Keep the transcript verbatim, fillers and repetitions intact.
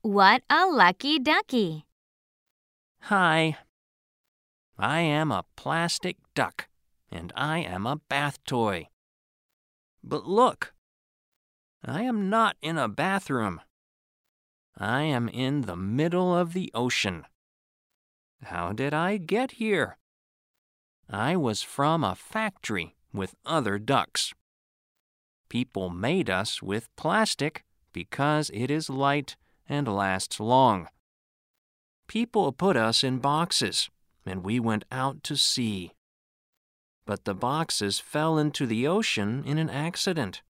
What a lucky ducky. Hi. I am a plastic duck, and I am a bath toy. But look, I am not in a bathroom. I am in the middle of the ocean. How did I get here? I was from a factory with other ducks. People made us with plastic because it is light and lasts long. People put us in boxes, and we went out to sea. But the boxes fell into the ocean in an accident.